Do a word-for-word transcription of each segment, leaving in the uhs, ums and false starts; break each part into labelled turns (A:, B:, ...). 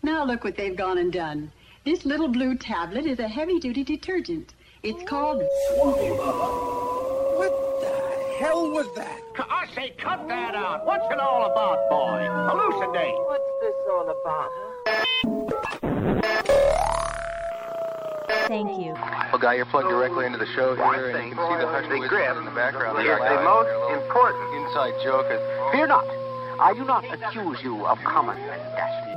A: Now look what they've gone and done. This little blue tablet is a heavy-duty detergent. It's called...
B: What the hell was that?
C: I say cut that out. What's it all about, boy? Elucidate.
D: What's this all about, huh?
E: Thank you.
F: Well, Guy, you're plugged directly into the show here, and you can see the hush
C: grip
F: in the background.
C: is the most important.
F: Inside joke is...
C: Fear not. I do not accuse you of common mendacity.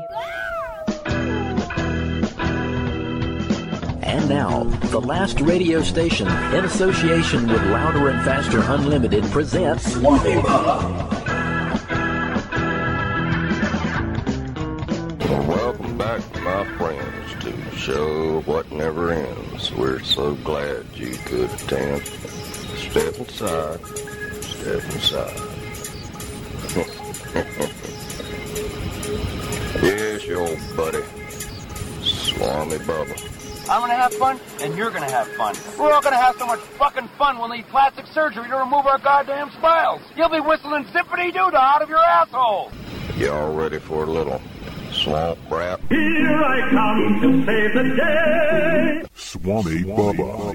G: And now, the last radio station in association with Louder and Faster Unlimited presents Swami Baba.
H: Well, welcome back, my friends, to the show What Never Ends. We're so glad you could attend. Step inside. Step inside. Yes, your old buddy, Swami Baba.
I: I'm gonna have fun, and you're gonna have fun. We're all gonna have so much fucking fun we'll need plastic surgery to remove our goddamn smiles. You'll be whistling Zippity Doo Dah out of your asshole.
H: Y'all ready for a little swamp rap?
J: Here I come to save the day.
K: Swami Baba.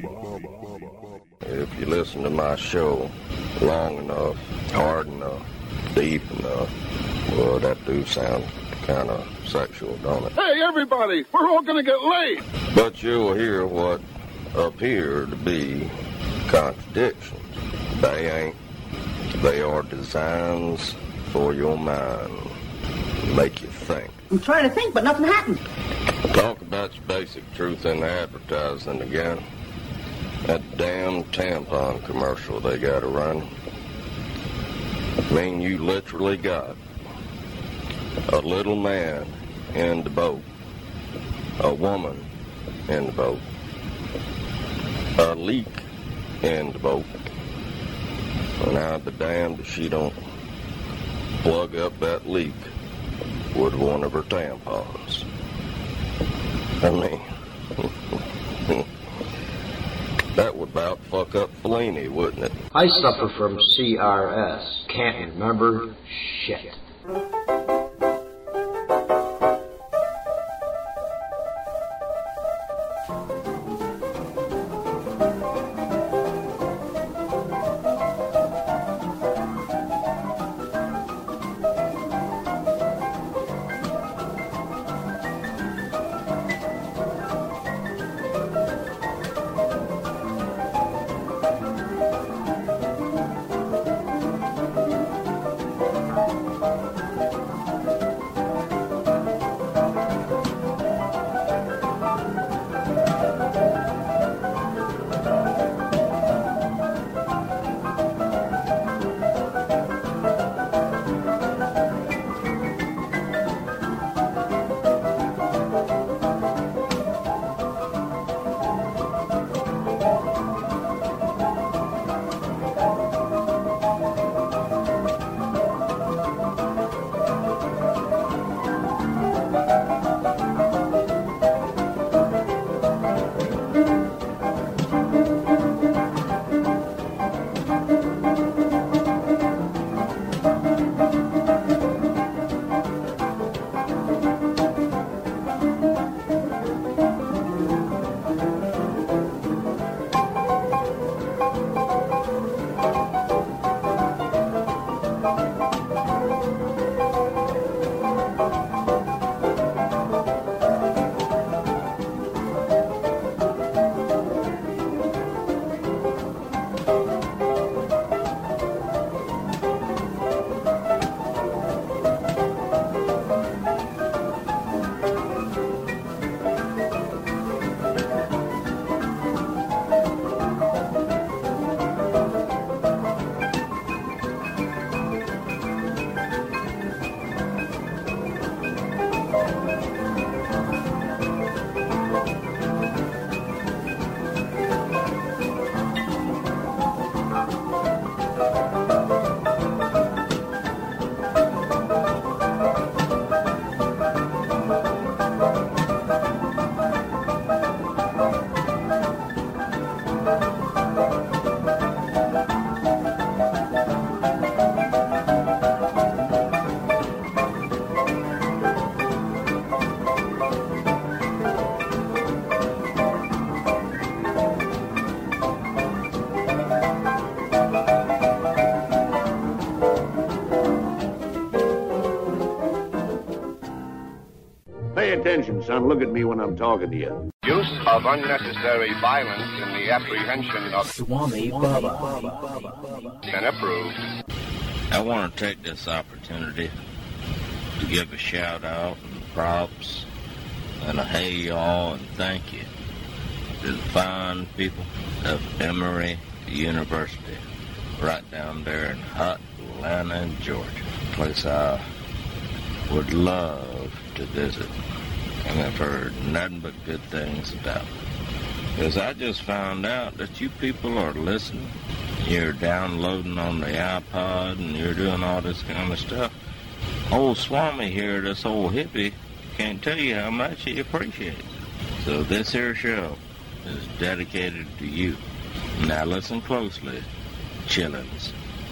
H: If you listen to my show long enough, hard enough, deep enough, well, that do sound kind of sexual, don't it?
K: Hey, everybody, we're all gonna get laid.
H: But you'll hear what appear to be contradictions. They ain't. They are designs for your mind. Make you think.
D: I'm trying to think, but nothing happened.
H: Talk about your basic truth in the advertising again. That damn tampon commercial they got to run. I mean, you literally got a little man in the boat, a woman in the boat, a leak in the boat, and I'd be damned if she don't plug up that leak with one of her tampons. I mean, that would about fuck up Fellini, wouldn't it?
L: I suffer from C R S. Can't remember shit.
M: Pay attention, son. Look at me when I'm talking to you.
H: Use of unnecessary violence in the apprehension of
G: Swami Bubba.
H: Been approved.
N: I want to take this opportunity to give a shout out and props and a hey y'all and thank you to the fine people of Emory University, right down there in hot Atlanta, Georgia. A place I would love to visit, and I've heard nothing but good things about it. Because I just found out that you people are listening. You're downloading on the iPod and you're doing all this kind of stuff. Old Swami here, this old hippie, can't tell you how much he appreciates it. So this here show is dedicated to you. Now listen closely, chillins.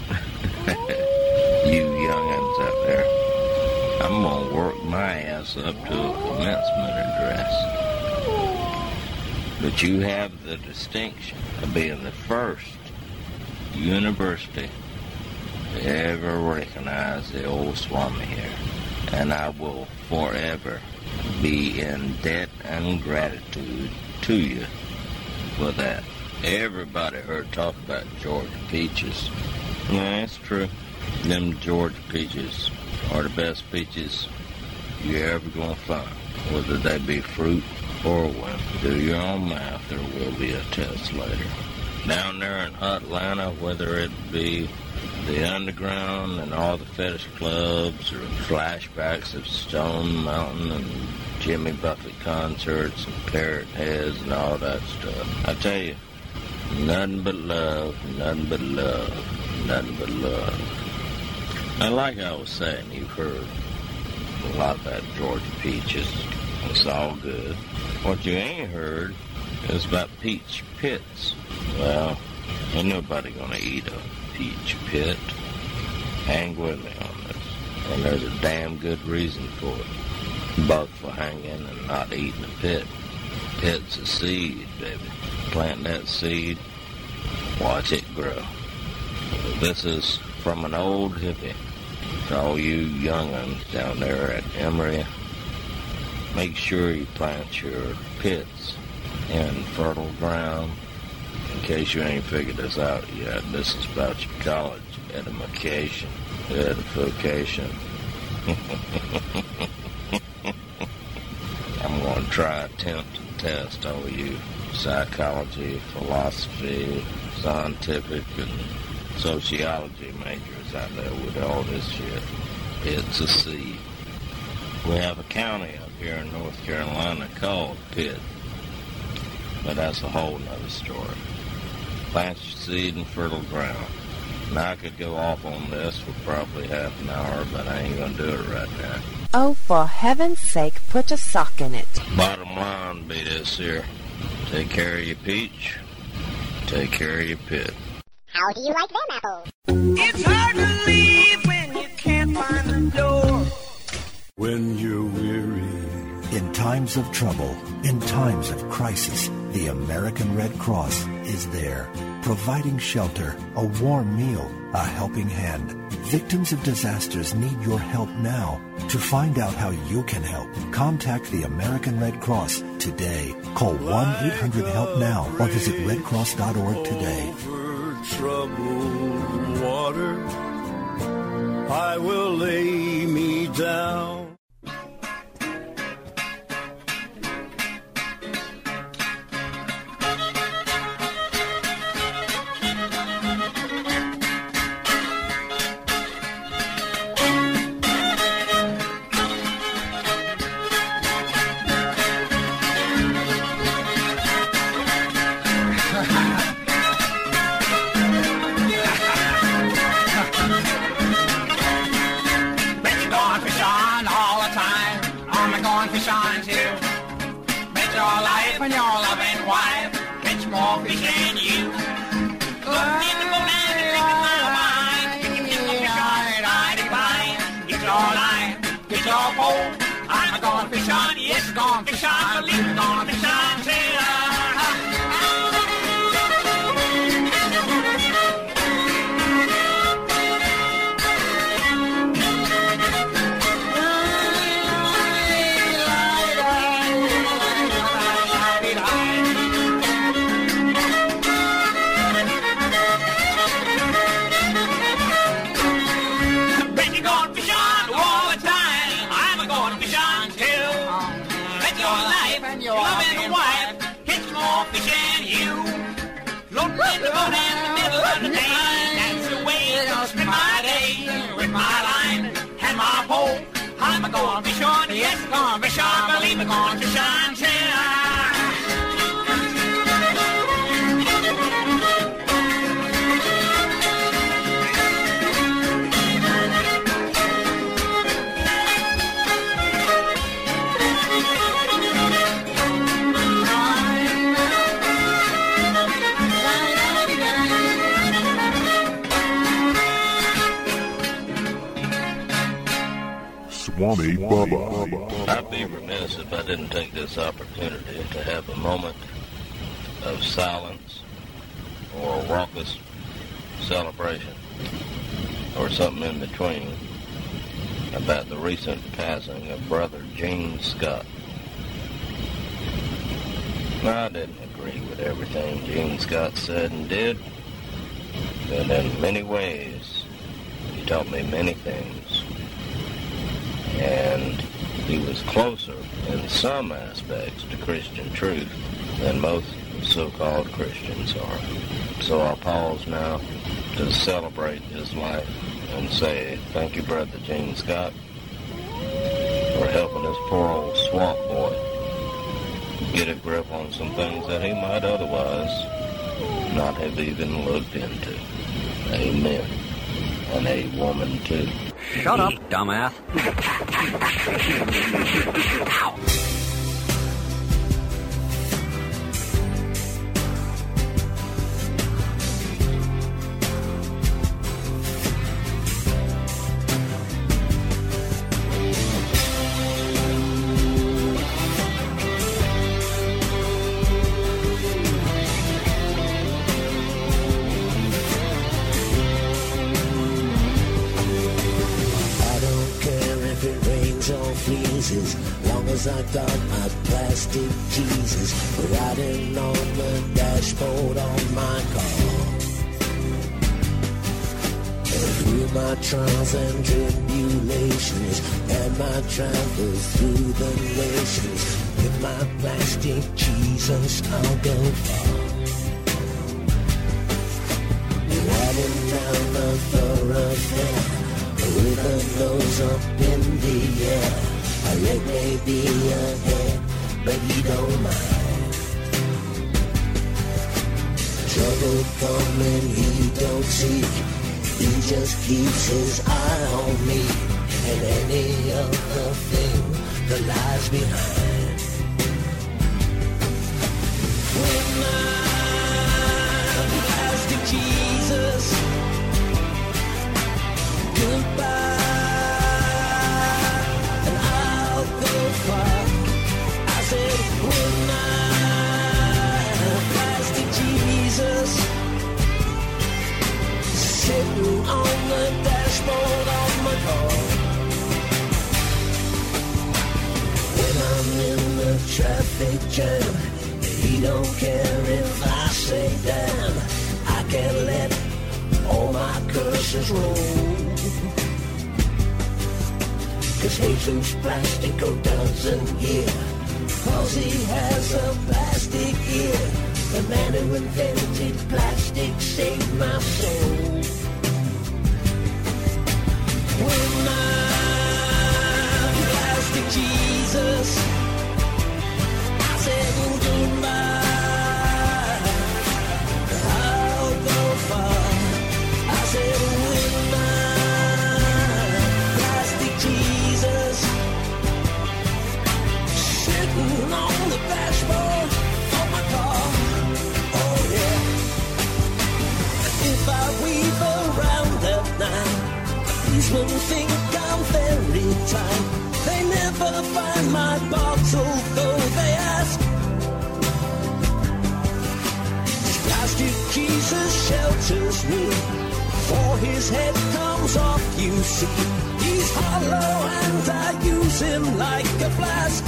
N: You young'uns out there. I'm going to work my ass up to a commencement address. But you have the distinction of being the first university to ever recognize the old Swami here. And I will forever be in debt and gratitude to you for that. Everybody heard talk about Georgia peaches. Yeah, that's true. Them Georgia peaches are the best peaches you're ever going to find. Whether they be fruit or wine. Do your own math, there will be a test later. Down there in hot Atlanta, whether it be the underground and all the fetish clubs or flashbacks of Stone Mountain and Jimmy Buffett concerts and Parrot Heads and all that stuff. I tell you, nothing but love, nothing but love, nothing but love. And like I was saying, you've heard a lot about Georgia peaches. It's all good. What you ain't heard is about peach pits. Well, ain't nobody gonna eat a peach pit. Hang with me on this. And there's a damn good reason for it. Both for hanging and not eating a pit. Pit's a seed, baby. Plant that seed, watch it grow. This is from an old hippie to all you young'uns down there at Emory. Make sure you plant your pits in fertile ground. In case you ain't figured this out yet, this is about your college edification. Edification. I'm going to try, attempt, and test all you psychology, philosophy, scientific, and sociology majors out there with all this shit. It's a seed. We have a county up here in North Carolina called Pitt, but that's a whole nother story. Plant your seed in fertile ground. Now I could go off on this for probably half an hour, but I ain't gonna do it right now.
O: Oh, for heaven's sake, put a sock in it.
N: Bottom line be this here. Take care of your peach. Take care of your pit.
P: How do you like them apples?
Q: It's hard to leave when you can't find the door.
R: When you're weary.
S: In times of trouble, in times of crisis, the American Red Cross is there, providing shelter, a warm meal, a helping hand. Victims of disasters need your help now. To find out how you can help, contact the American Red Cross today. Call one eight hundred help now or visit red cross dot org today.
R: Over troubled water, I will lay me down.
Q: I'm going fish on, yes, going fish on, believe going fish on, sailor. the bone in the middle of the day. That's the way it goes with my day. With my line and my pole, I'm gonna be sure, yes, gonna be sure, believe me, gonna be shine, shine.
K: Swami Bubba.
H: I'd be remiss if I didn't take this opportunity to have a moment of silence or a raucous celebration or something in between about the recent passing of Brother Gene Scott. I didn't agree with everything Gene Scott said and did, but in many ways he taught me many things. And he was closer in some aspects to Christian truth than most so-called Christians are. So I'll pause now to celebrate his life and say thank you, Brother Gene Scott, for helping this poor old swamp boy get a grip on some things that he might otherwise not have even looked into. Amen. And a woman, too.
T: Shut up, dumbass. Ow.
U: Long as I got my plastic Jesus riding on the dashboard on my car. And through my trials and tribulations and my travels through the nations, with my plastic Jesus I'll go far. Riding down the thoroughfare with a nose up in the air. A leg may be ahead, but he don't mind. Trouble coming, he don't see. He just keeps his eye on me and any other thing that lies behind. When my plastic Jesus, goodbye. I said, when my plastic Jesus sitting on the dashboard of my car. When I'm in the traffic jam, he don't care if I say damn. I can't let all my curses roll. Cause Jesus Plastico doesn't hear, cause he has a plastic ear. The man who invented plastic saved my soul. When my plastic Jesus, I said goodbye, I'll go far. I said when my plastic Jesus sitting on the dashboard of my car. Oh yeah. If I weave around at night, policemen think I'm very tight. They never find my bottle, though they ask. Plastic Jesus shelters me, for his head comes off, you see. He's hollow and I use him like a flask.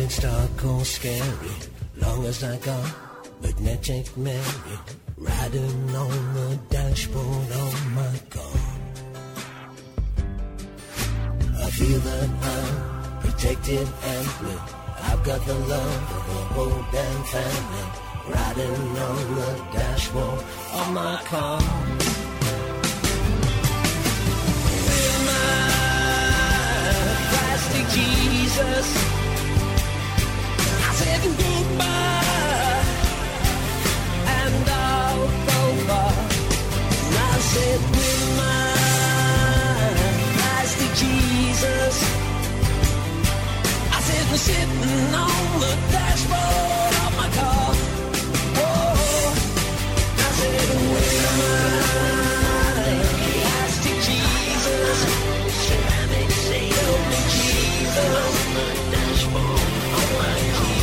U: it's dark or scary, long as I got Magnetic Mary riding on the dashboard of my car. I feel that I'm protected amply. I've got the love of the whole damn family riding on the dashboard of my car. With my plastic Jesus, I said goodbye, and I'll go far. And I said with my plastic Jesus, I said we're sitting on the dashboard of my car. Oh, I said with my plastic Jesus, ceramic sailor Jesus on the dashboard of my car.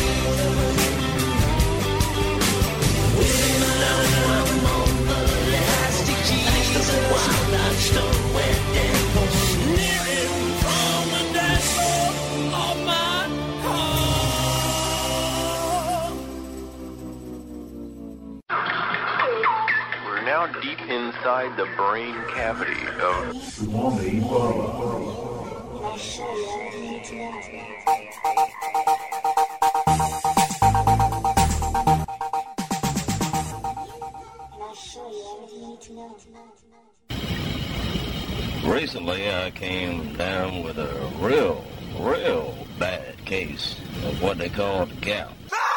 U: With my I'm on the plastic Jesus, wild out stone wet and cold, living from the dashboard of my
F: car. We're now deep inside the brain cavity of Swami Baba.
N: Recently, I came down with a real, real bad case of what they call the gout.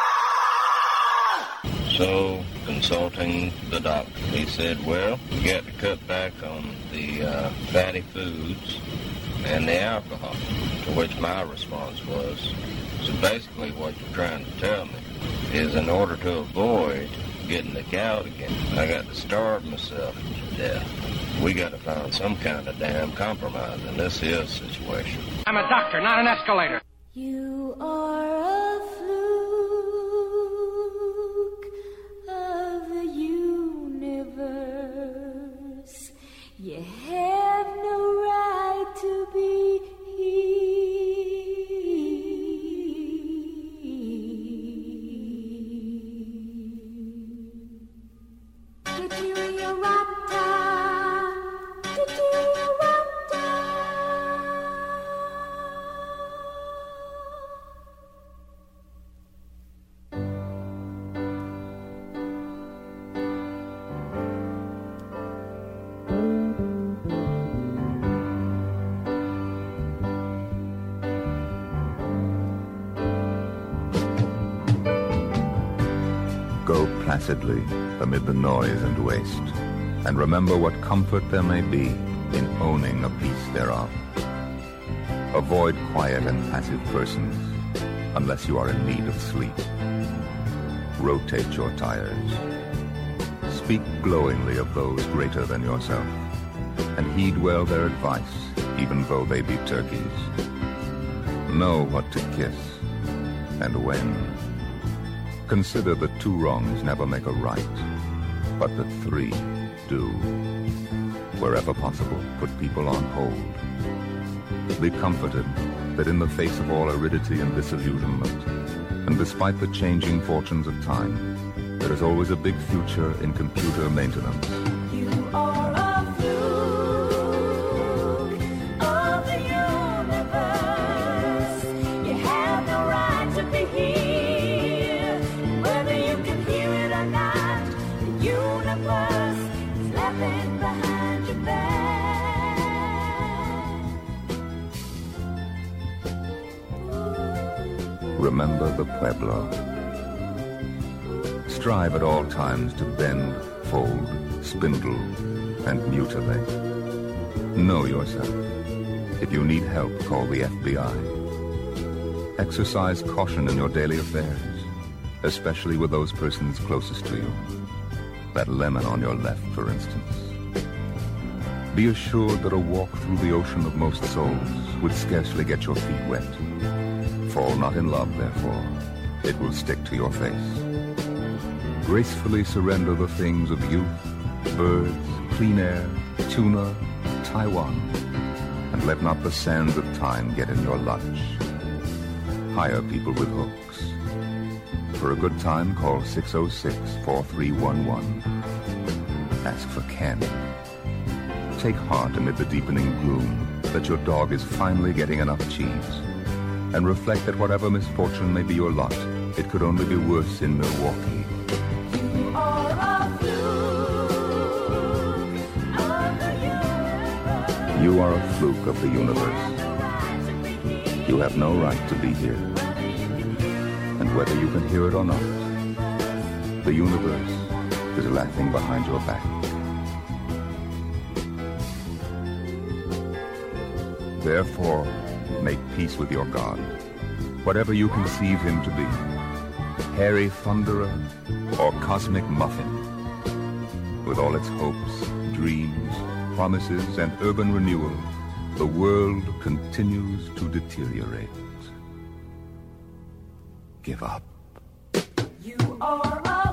N: So, consulting the doctor, he said, well, you got to cut back on the uh, fatty foods and the alcohol, to which my response was, so basically what you're trying to tell me is in order to avoid getting the gout again, I got to starve myself to death. We got to find some kind of damn compromise in this here situation.
C: I'm a doctor, not an escalator.
A: You are a fluke of the universe. You have no right to be here.
V: Go placidly amid the noise and waste, and remember what comfort there may be in owning a piece thereof. Avoid quiet and passive persons unless you are in need of sleep. Rotate your tires. Speak glowingly of those greater than yourself, and heed well their advice, even though they be turkeys. Know what to kiss, and when. Consider that two wrongs never make a right, but that three do. Wherever possible, put people on hold. Be comforted that in the face of all aridity and disillusionment, and despite the changing fortunes of time, there is always a big future in computer maintenance.
A: You are a fluke of the universe. You have no right to be here. Whether you can hear it or not, the universe is laughing behind your back.
V: Remember the Pueblo. Strive at all times to bend, fold, spindle, and mutilate. Know yourself. If you need help, call the F B I. Exercise caution in your daily affairs, especially with those persons closest to you. That lemon on your left, for instance. Be assured that a walk through the ocean of most souls would scarcely get your feet wet. Fall not in love, therefore. It will stick to your face. Gracefully surrender the things of youth, birds, clean air, tuna, Taiwan, and let not the sands of time get in your lunch. hire people with hooks. For a good time, call six oh six, four three one one. Ask for Ken. Take heart amid the deepening gloom that your dog is finally getting enough cheese. And reflect that whatever misfortune may be your lot, it could only be worse in Milwaukee.
A: You are a fluke of the universe.
V: You are a fluke of the universe. You have no right to be here. And whether you can hear it or not, the universe is laughing behind your back. Therefore, make peace with your God, whatever you conceive him to be, hairy thunderer or cosmic muffin. With all its hopes, dreams, promises, and urban renewal, the world continues to deteriorate. Give up.
A: You are a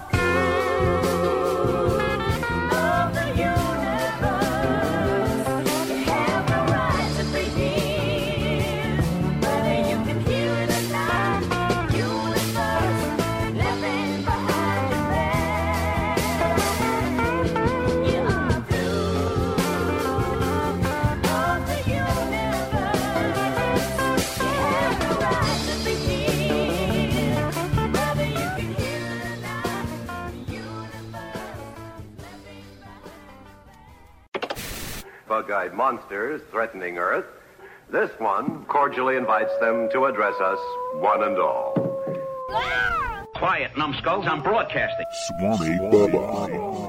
A: fool of the universe. You have the right to be here, whether you can hear it or not. The universe laughing behind your back. You are a fool of the universe. You have the right to be here, whether you can hear it or not. The
M: Bug-eyed monsters threatening Earth. This one cordially invites them to address us, one and all.
C: Quiet, numbskulls, I'm broadcasting.
K: Swami Bubba.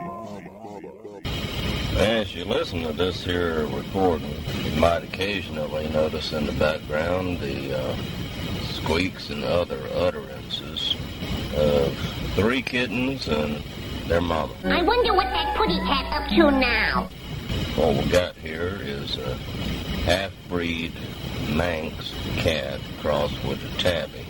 H: As you listen to this here recording, you might occasionally notice in the background the uh, squeaks and other utterances of three kittens and their mama.
P: I wonder what that putty cat up to now.
H: What we got here is a half-breed Manx cat crossed with a tabby,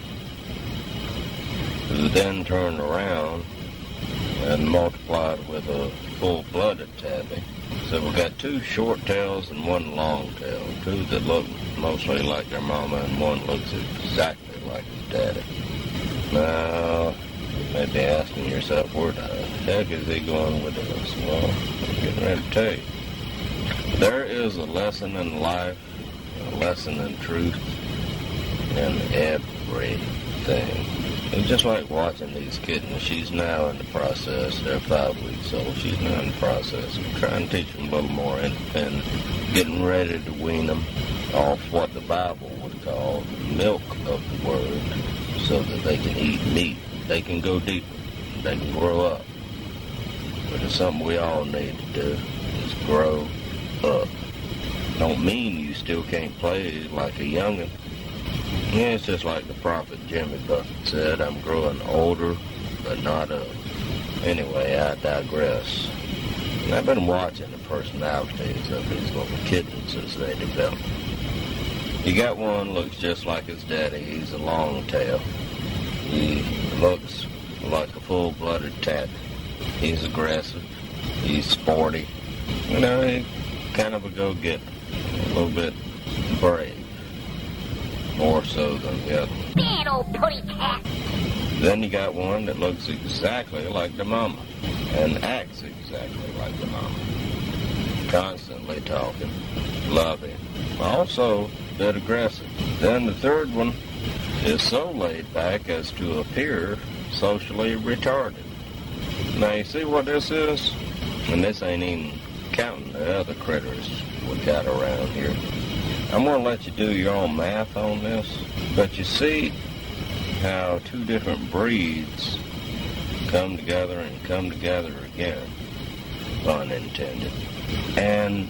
H: who then turned around and multiplied with a full-blooded tabby. So we got two short tails and one long tail, two that look mostly like their mama and one looks exactly like his daddy. Now, you may be asking yourself, where the heck is he going with this? Well, I'm getting ready to tell you. There is a lesson in life, a lesson in truth, in everything. It's just like watching these kittens. She's now in the process, they're five weeks old, she's now in the process of trying to teach them a little more independent, getting ready to wean them off what the Bible would call the milk of the Word, so that they can eat meat, they can go deeper, they can grow up. But it's something we all need to do, is grow up. Don't mean you still can't play like a youngin'. Yeah, it's just like the prophet Jimmy Buffett said, I'm growing older, but not up. Anyway, I digress. And I've been watching the personalities of these little kittens as they develop. You got one looks just like his daddy. He's a long tail. He looks like a full-blooded tabby. He's aggressive. He's sporty. You know, he's kind of a go-getter. A little bit brave. More so than the other one.
P: Bad old putty cat.
H: Then you got one that looks exactly like the mama and acts exactly like the mama. Constantly talking, loving, also a bit aggressive. Then the third one is so laid back as to appear socially retarded. Now you see what this is? And this ain't even counting the other critters we got around here. I'm going to let you do your own math on this, but you see how two different breeds come together and come together again, pun intended. And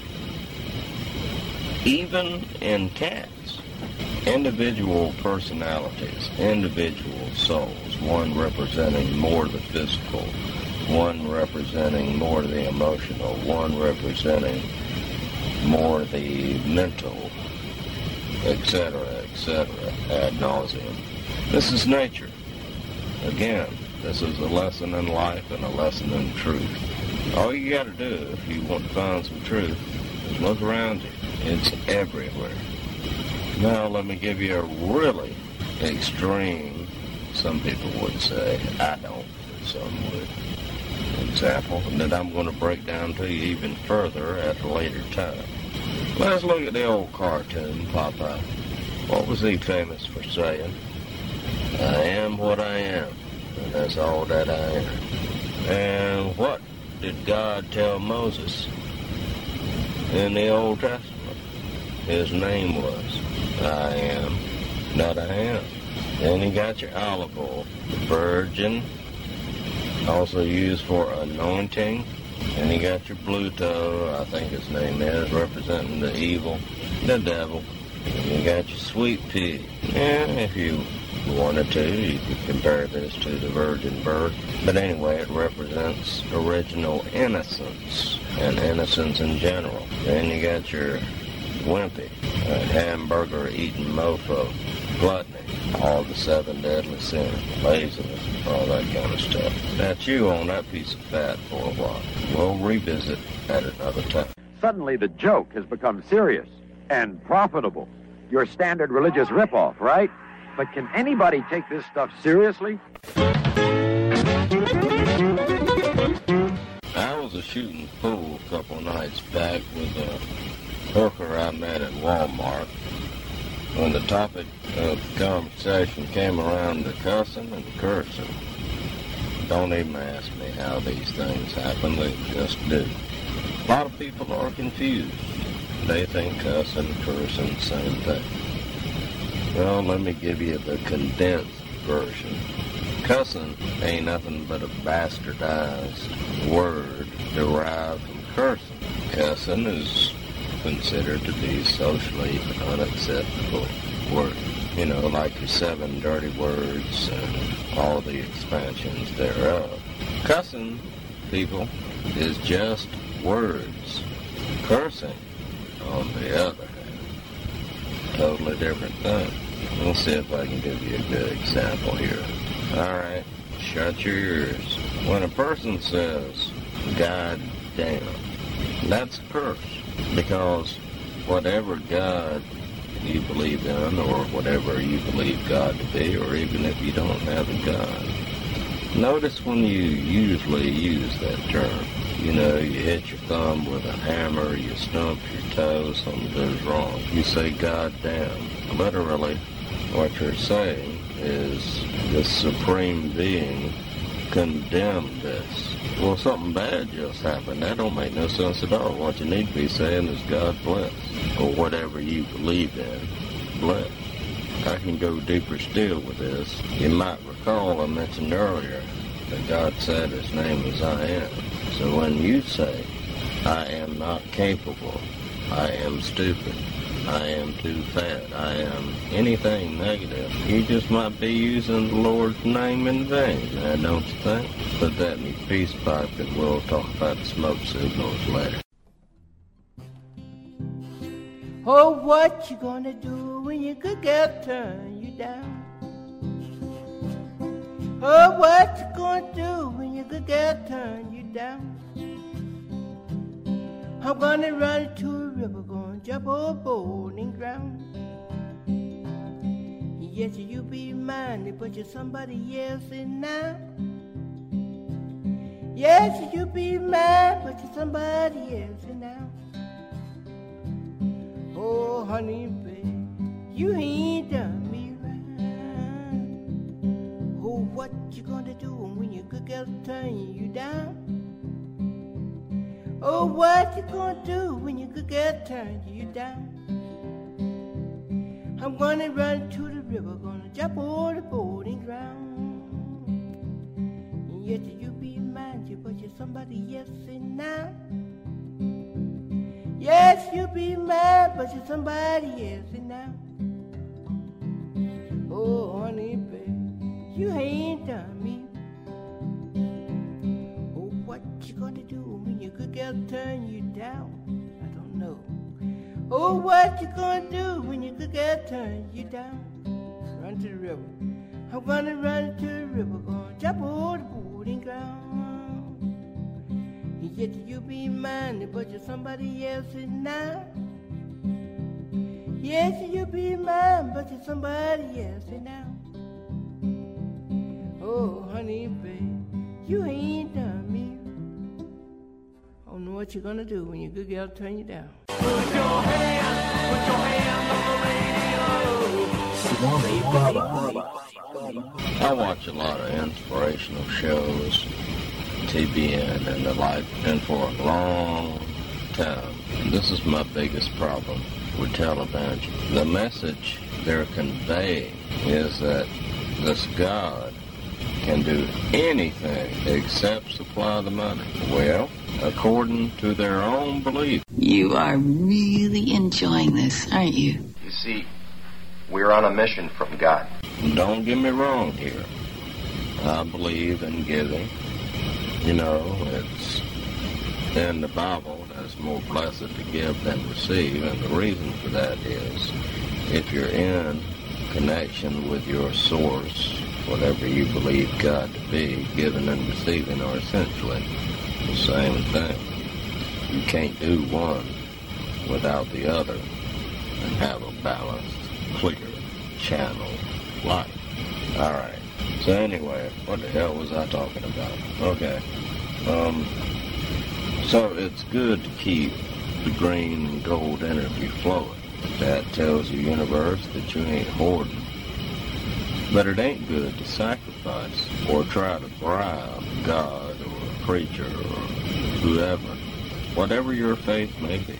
H: even in cats, individual personalities, individual souls, one representing more the physical, one representing more the emotional, one representing more the mental, et cetera, et cetera, ad nauseum. This is nature. Again, this is a lesson in life and a lesson in truth. All you got to do if you want to find some truth is look around you. It's everywhere. Now let me give you a really extreme, some people would say, I don't, but some would, example that I'm going to break down to you even further at a later time. Let's look at the old cartoon, Popeye. What was he famous for saying? I am what I am, and that's all that I am. And what did God tell Moses in the Old Testament? His name was I am that I am. Then you got your olive oil, the virgin, also used for anointing. And you got your Pluto, I think his name is, representing the evil, the devil. And you got your sweet pea. And if you wanted to, you could compare this to the virgin birth. But anyway, it represents original innocence and innocence in general. Then you got your wimpy, a hamburger-eating mofo, gluttony, all the seven deadly sins, laziness, all that kind of stuff. Now chew on that piece of fat for a while. We'll revisit at another time.
I: Suddenly the joke has become serious and profitable. Your standard religious ripoff, right? But can anybody take this stuff seriously?
H: I was a shooting pool a couple of nights back with a hooker I met at Walmart when the topic of the conversation came around to cussing and cursing. Don't even ask me how these things happen, they just do. A lot of people are confused. They think cussing and cursing the same thing. Well, let me give you the condensed version. Cussing ain't nothing but a bastardized word derived from cursing. Cussing is considered to be socially unacceptable word. You know, like your seven dirty words and all the expansions thereof. Cussing, people, is just words. Cursing, on the other hand, totally different thing. Let's see if I can give you a good example here. All right, shut your ears. When a person says, God damn, that's a curse. Because whatever God you believe in, or whatever you believe God to be, or even if you don't have a God, notice when you usually use that term. You know, you hit your thumb with a hammer, you stump your toe, something goes wrong. You say, God damn. Literally, what you're saying is this supreme being condemned this. Well, something bad just happened. That don't make no sense at all. What you need to be saying is God bless, or whatever you believe in, bless. I can go deeper still with this. You might recall I mentioned earlier that God said his name is I am. So when you say, I am not capable, I am stupid, I am too fat, I am anything negative, you just might be using the Lord's name in vain, now don't you think? Put that in your peace pipe and we'll talk about the smoke signals later.
B: Oh, what you gonna do when your good girl turn you down? Oh, what you gonna do when your good girl turn you down? I'm gonna run to a river, gonna jump overboard and drown. Yes, you be mine, but you're somebody else and now. Yes, you be mine, but you're somebody else and now. Oh, honey, babe, you ain't done me right. Oh, what you gonna do when your good girl turn you down? Oh, what you gonna do when your good girl turns you down? I'm gonna run to the river, gonna jump on the boat and drown. And yet you be mine, you but you're somebody else and now. Yes, you be mine, but you're somebody else and now. Oh, honey, babe, you ain't done me. Oh, what you gonna do when your good girl turn you down? I don't know. Oh, what you gonna do when your good girl turn you down? Run to the river. I'm gonna run to the river, gonna jump over the boat and drown. And yet you be mine, but you're somebody else's now. Yes, you be mine, but you're somebody else's now. honey, babe, you ain't done me. I don't know what you're gonna do when your good gal turn you down. Put your hand, put your hand on the radio.
G: Swami Baba.
N: I watch a lot of inspirational shows, T B N and the like, and for a long time. This is my biggest problem with televangelist. The message they're conveying is that this God can do anything except supply the money. Well, according to their own belief.
E: You are really enjoying this, aren't you?
J: You see, we're on a mission from God.
N: Don't get me wrong here. I believe in giving. You know, it's in the Bible that it's more blessed to give than receive, and the reason for that is if you're in connection with your source, whatever you believe God to be, giving and receiving are essentially the same thing. You can't do one without the other and have a balanced, clear channel life. All right. So anyway, what the hell was I talking about? Okay. Um, so it's good to keep the green and gold energy flowing. That tells the universe that you ain't hoarding. But it ain't good to sacrifice or try to bribe God or a preacher or whoever, whatever your faith may be,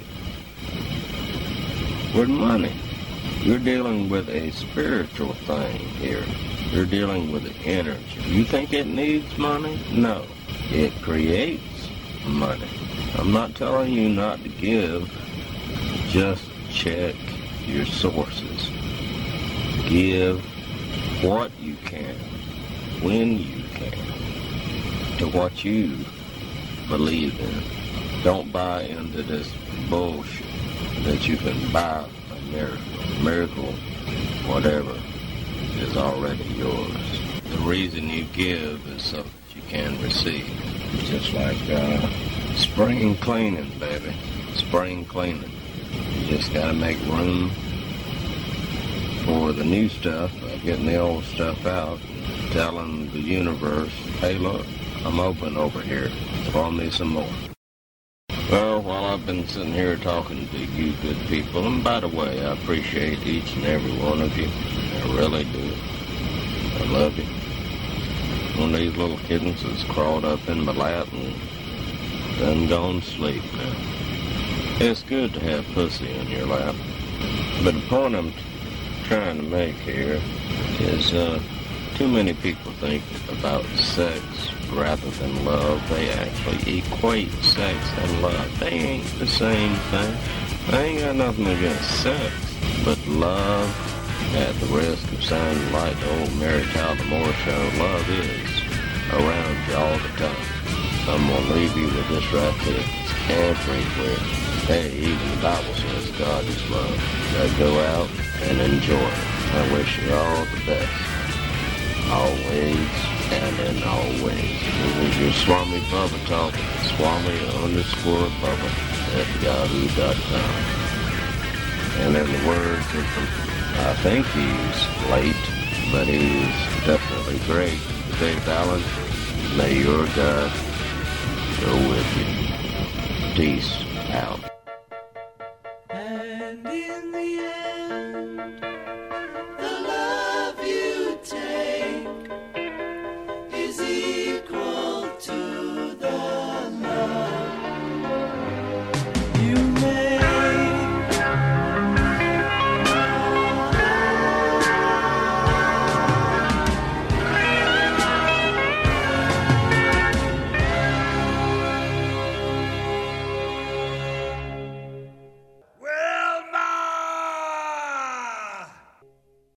N: with money. You're dealing with a spiritual thing here. You're dealing with the energy. You think it needs money? No. It creates money. I'm not telling you not to give. Just check your sources. Give what you can, when you can, to what you believe in. Don't buy into this bullshit that you can buy a miracle. Miracle, whatever, is already yours. The reason you give is so that you can receive. It's just like uh, spring cleaning, baby. Spring cleaning. You just gotta make room for the new stuff by getting the old stuff out and telling the universe, hey, look, I'm open over here. Throw me some more. Well, while I've been sitting here talking to you good people, and by the way, I appreciate each and every one of you. I really do. I love you. One of these little kittens has crawled up in my lap and done gone to sleep now. It's good to have pussy in your lap. But the point I'm trying to make here is uh, too many people think about sex rather than love. They actually equate sex and love. They ain't the same thing. I ain't got nothing against sex, but love, at the risk of sounding like the old Mary Tyler Moore show, love is around you all the time. I'm going to leave you with this right here. It's everywhere. Hey, even the Bible says God is love. Now go out and enjoy it. I wish you all the best. Always and in all ways. It was your Swami Bubba talking. Swami underscore Bubba at yahoo dot com. And in the words of the, I think he's late, but he's definitely great, Dave Allen, may your God go with you. Peace out.